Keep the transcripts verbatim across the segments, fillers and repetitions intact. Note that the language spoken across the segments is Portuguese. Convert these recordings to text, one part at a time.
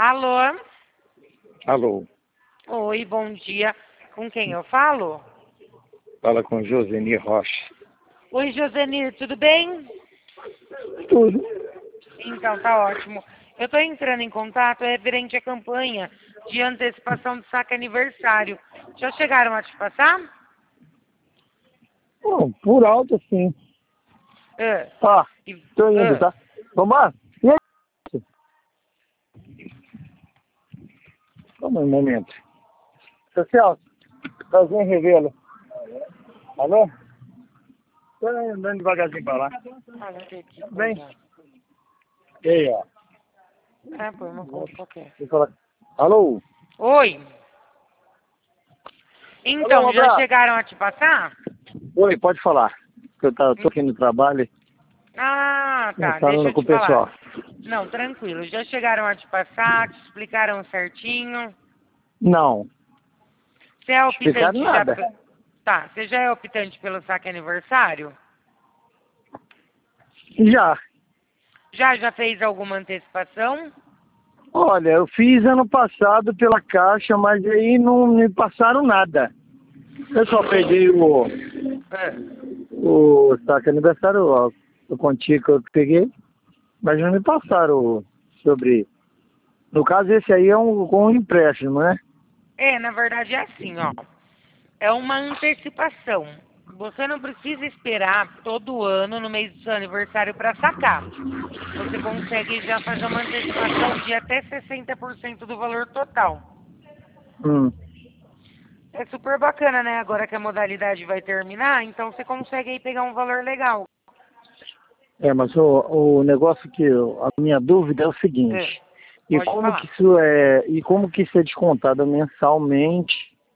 Alô? Alô, Oi, bom dia. Com quem eu falo? fala com Joseni Rocha. Oi, Josenir, tudo bem? Tudo. Então, tá ótimo. Eu estou entrando em contato referente à campanha de antecipação do saque aniversário. Já chegaram a te passar? Bom, por alto, sim. Ah, Tá, e- tô indo, ah, tá? Vamos lá? E aí? Calma um momento. Seu Celso, prazer em revê-lo. Alô? Tô andando devagarzinho pra lá. ah, não sei aqui, Bem? coisa. E aí, ó. Ah, pô, uma conta qualquer. Deixa eu falar. Alô? Oi. Alô, um Então, já abraço. chegaram a te passar? Oi, pode falar. Eu tá, tô aqui no trabalho, Ah, né, tá. Deixa falando eu com o te falar. pessoal. Não, tranquilo. Já chegaram a te passar, te explicaram certinho. Não, Você é explicaram optante já... nada. pe- Tá, você já é optante pelo saque aniversário? Já. Já, já fez alguma antecipação? Olha, eu fiz ano passado pela Caixa, mas aí não me passaram nada. Eu só peguei o, É. o saque aniversário, ó, o quantia que eu peguei, mas não me passaram sobre... No caso, esse aí é um, com um empréstimo, né? É, na verdade é assim, ó. É uma antecipação. Você não precisa esperar todo ano no mês do seu aniversário para sacar. Você consegue já fazer uma antecipação de até sessenta por cento do valor total. Hum. É super bacana, né? Agora que a modalidade vai terminar, então você consegue aí pegar um valor legal. É, mas o, o negócio que eu- a minha dúvida é o É, seguinte, e pode como que falar. isso é, e como que isso é descontado mensalmente,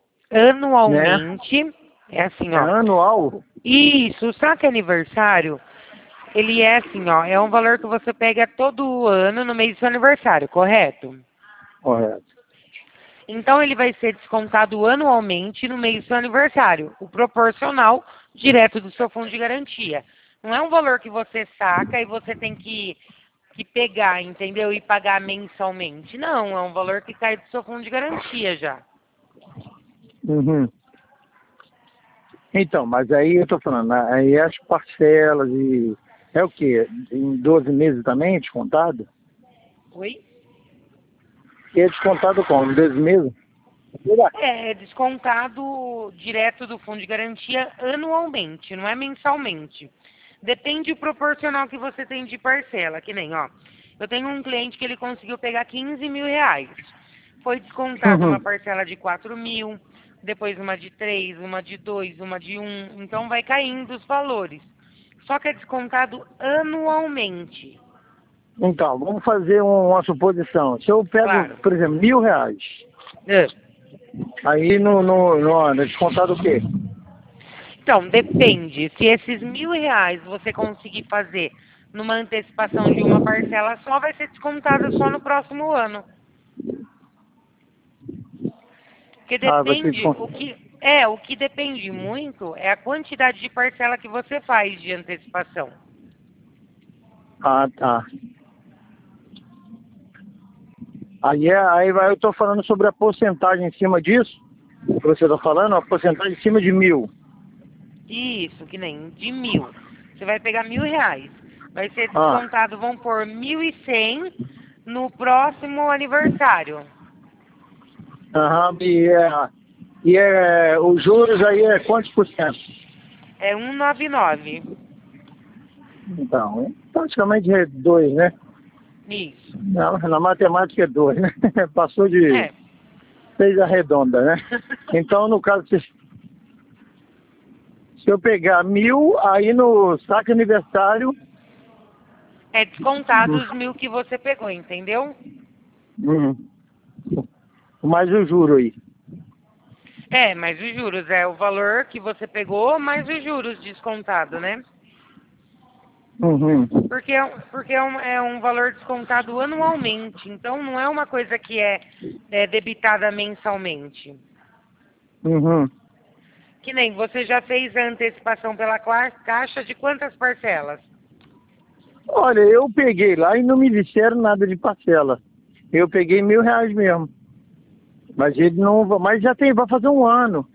né? Anualmente, é assim, É ó. anual? Isso, o saque aniversário, ele é assim, ó. É um valor que você pega todo ano no mês do seu aniversário, correto? Correto. Então ele vai ser descontado anualmente no mês do seu aniversário, o proporcional direto do seu fundo de garantia. Não é um valor que você saca e você tem que, que pegar, entendeu? E pagar mensalmente. Não, é um valor que cai do seu fundo de garantia já. Uhum. Então, mas aí eu tô falando, aí as parcelas e... É o quê? Em doze meses também é descontado? Oi? E é descontado como? Em doze meses? É, é descontado direto do fundo de garantia anualmente, não é mensalmente. Depende do proporcional que você tem de parcela, que nem, ó. Eu tenho um cliente que ele conseguiu pegar quinze mil reais. Foi descontado uma Uhum. parcela de quatro mil, depois uma de três, uma de dois, uma de um. Então vai caindo os valores. Só que é descontado anualmente. Então, vamos fazer um- uma suposição. Se eu pego, Claro. por exemplo, mil reais, É. aí no, no, no, é descontado o quê? Então, depende. Se esses mil reais você conseguir fazer numa antecipação de uma parcela só, vai ser descontado só no próximo ano. Porque Ah, vai ser depende, o descontado. que é, o que depende muito é a quantidade de parcela que você faz de antecipação. Ah, tá. Aí, é, aí vai, eu estou falando sobre a porcentagem em cima disso, que você está falando, a porcentagem em cima de mil. Isso, que nem de mil. Você vai pegar mil reais. Vai ser Ah, descontado, vão por mil e cem no próximo aniversário. aham, e, é, e é, os juros aí é quantos por cento? É cento e noventa e nove. Então, é praticamente é dois, né? Isso. Não, na matemática é dois, né? Passou de É. seis arredonda, né? Então, no caso, se, se eu pegar mil, aí no saque aniversário, É descontado os mil que você pegou, entendeu? hum, mais o juro aí. É, mas os juros é o valor que você pegou mais os juros descontado, né? Uhum, Porque, é um- porque é, um, é um valor descontado anualmente, então não é uma coisa que é, é debitada mensalmente. uhum. Que nem você já fez a antecipação pela cla- caixa de quantas parcelas? Olha, eu peguei lá e não me disseram nada de parcela. Eu peguei mil reais mesmo. Mas ele não... Mas já tem, vai fazer um ano.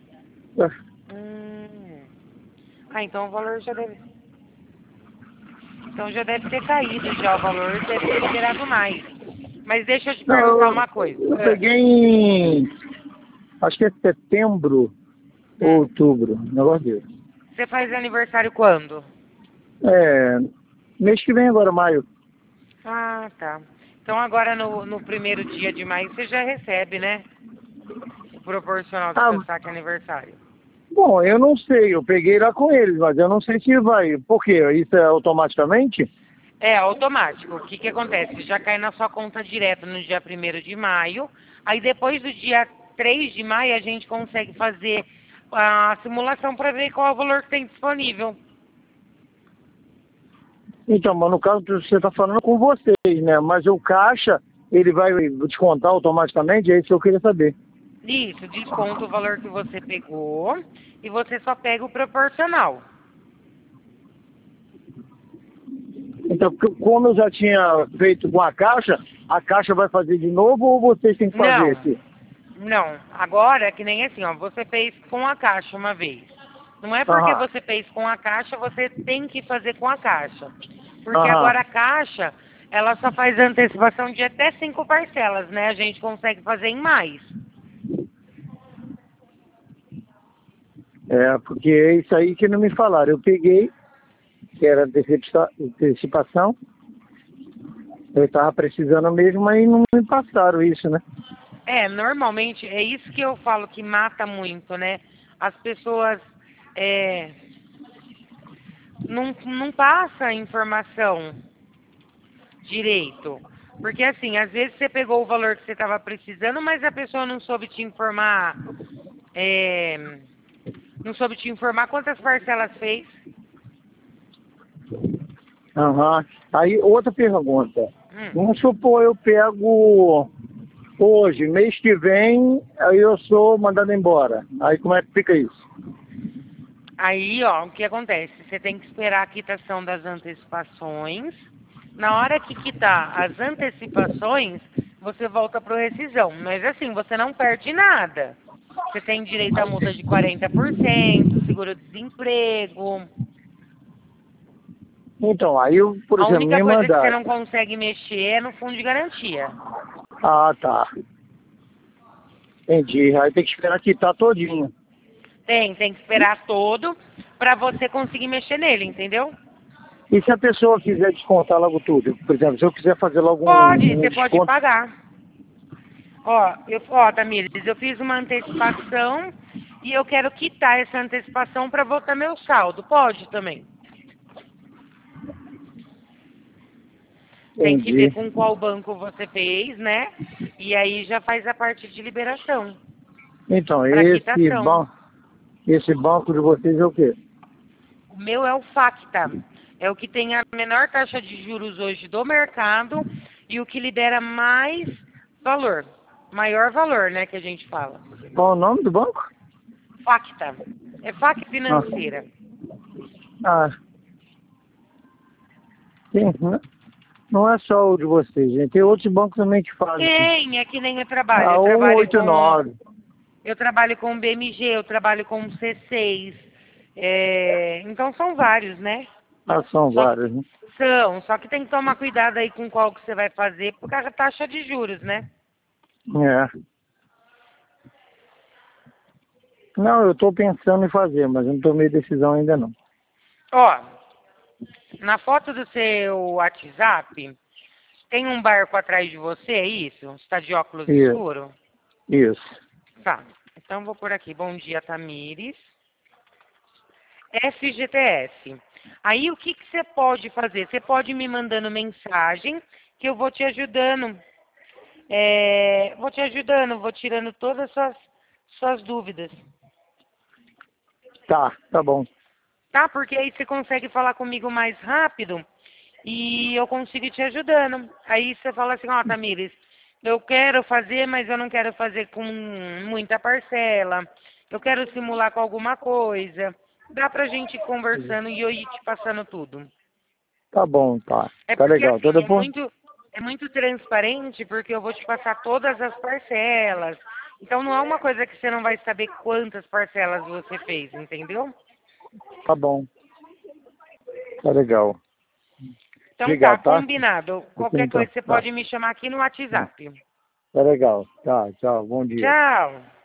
Hum. Ah, então o valor já deve... Então já deve ter caído já o valor, deve ter liberado mais. Mas deixa eu te Não, perguntar eu, uma coisa. eu Ah, peguei em... Acho que é setembro ou hum. outubro, um negócio desse. Você faz aniversário quando? É... Mês que vem agora, maio. Ah, tá. Então agora no, no primeiro dia de maio você já recebe, né? O proporcional do Ah, seu saque aniversário. bom, eu não sei. Eu peguei lá com eles, mas eu não sei se vai. Por quê? Isso é automaticamente? É automático. O que que acontece? Já cai na sua conta direto no dia primeiro de maio. Aí depois do dia três de maio a gente consegue fazer a simulação para ver qual é o valor que tem disponível. Então, mas no caso você está falando com vocês, né? Mas o caixa, ele vai descontar automaticamente? É isso que eu queria saber. Isso, desconta o valor que você pegou e você só pega o proporcional. Então, c- como eu já tinha feito com a caixa, a caixa vai fazer de novo ou vocês têm que fazer Não, aqui? não. Agora, que nem assim, ó, você fez com a caixa uma vez. Não é porque Aham, você fez com a caixa, você tem que fazer com a caixa. Porque aham. agora a caixa, ela só faz antecipação de até cinco parcelas, né? A gente consegue fazer em mais. É, porque é isso aí que não me falaram. Eu peguei, que era antecipa- antecipação, eu estava precisando mesmo, mas não me passaram isso, né? É, normalmente, é isso que eu falo que mata muito, né? As pessoas é, não, não passam a informação direito. Porque assim, às vezes você pegou o valor que você estava precisando, mas a pessoa não soube te informar, é, não soube te informar quantas parcelas fez. Aham. Aí, outra pergunta. Hum. Vamos supor, eu pego hoje, mês que vem, aí eu sou mandado embora. Aí como é que fica isso? Aí, ó, o que acontece? Você tem que esperar a quitação das antecipações. Na hora que quitar as antecipações, você volta para rescisão. Mas assim, você não perde nada. Você tem direito à multa de quarenta por cento, seguro-desemprego. Então, aí eu, por A exemplo, única me coisa que você mandaram. não consegue mexer é no fundo de garantia. Ah, tá. Entendi. Aí tem que esperar quitar todinho. Tem, tem que esperar todo para você conseguir mexer nele, entendeu? E se a pessoa quiser descontar logo tudo? Por exemplo, se eu quiser fazer logo Pode, um, um você pode desconto. pagar. Ó, eu, ó, Tamires, eu fiz uma antecipação e eu quero quitar essa antecipação para voltar meu saldo. Pode também. Tem que ver Entendi. com qual banco você fez, né? E aí já faz a parte de liberação Então, para esse, quitação. ban esse banco de vocês é o quê? O meu é o Facta. É o que tem a menor taxa de juros hoje do mercado e o que libera mais valor. Maior valor, né, que a gente fala. Qual o nome do banco? Facta. É Fac Ah, Financeira. ah sim, né? Não é só o de vocês, gente. Tem outros bancos também que fazem. Tem, é que nem eu trabalho. Ah, Eu trabalho com, cento e oitenta e nove. eu trabalho com B M G, eu trabalho com C seis. É, então são vários, né? Ah, são Só vários, né? são, só que tem que tomar cuidado aí com qual que você vai fazer por causa da taxa de juros, né? É. Não, eu estou pensando em fazer, mas eu não tomei decisão ainda não. Ó, na foto do seu WhatsApp, tem um barco atrás de você, é isso? Você está de óculos Isso. escuro? Isso. Tá. Então vou por aqui. Bom dia, Tamires. F G T S. Aí o que, que você pode fazer? Você pode me mandando mensagem que eu vou te ajudando. É, vou te ajudando, vou tirando todas as suas, suas dúvidas. Tá, tá bom. Tá? Porque aí você consegue falar comigo mais rápido e eu consigo ir te ajudando. Aí você fala assim, ó, Tamires, eu quero fazer, mas eu não quero fazer com muita parcela. Eu quero simular com alguma coisa. Dá pra gente ir conversando e eu ir te passando tudo. Tá bom, tá. É Tá porque legal. Tá assim, é depois? muito, é muito transparente porque eu vou te passar todas as parcelas. Então não é uma coisa que você não vai saber quantas parcelas você fez, entendeu? Tá bom. Tá legal. Então Obrigado, tá, tá? combinado. Qualquer Então, coisa você tá. pode me chamar aqui no WhatsApp. Tá legal. Tá, tchau. Bom dia. Tchau.